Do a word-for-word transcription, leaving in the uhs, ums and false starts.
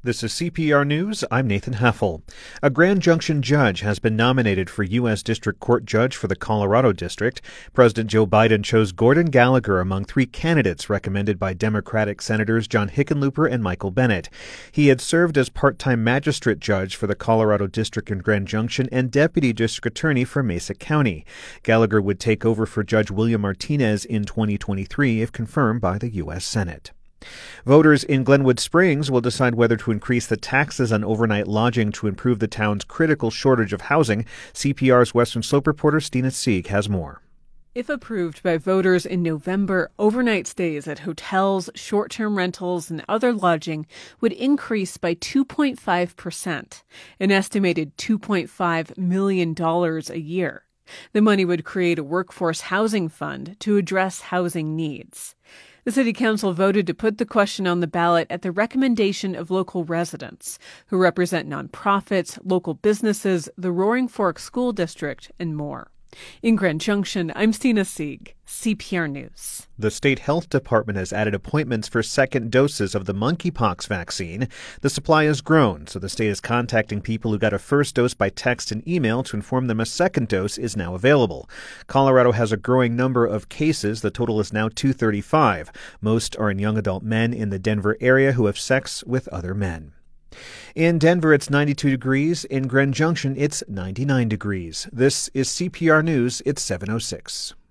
This is C P R News. I'm Nathan Heffel. A Grand Junction judge has been nominated for U S District Court Judge for the Colorado District. President Joe Biden chose Gordon Gallagher among three candidates recommended by Democratic Senators John Hickenlooper and Michael Bennet. He had served as part-time magistrate judge for the Colorado District in Grand Junction and deputy district attorney for Mesa County. Gallagher would take over for Judge William Martinez in twenty twenty-three if confirmed by the U S Senate. Voters in Glenwood Springs will decide whether to increase the taxes on overnight lodging to improve the town's critical shortage of housing. C P R's Western Slope reporter Stina Sieg has more. If approved by voters in November, overnight stays at hotels, short-term rentals, and other lodging would increase by two point five percent, an estimated two point five million dollars a year. The money would create a workforce housing fund to address housing needs. The City Council voted to put the question on the ballot at the recommendation of local residents who represent nonprofits, local businesses, the Roaring Fork School District, and more. In Grand Junction, I'm Stina Sieg, C P R News. The state health department has added appointments for second doses of the monkeypox vaccine. The supply has grown, so the state is contacting people who got a first dose by text and email to inform them a second dose is now available. Colorado has a growing number of cases. The total is now two hundred thirty-five. Most are in young adult men in the Denver area who have sex with other men. In Denver, it's ninety-two degrees. In Grand Junction, it's ninety-nine degrees. This is C P R News. It's seven oh six.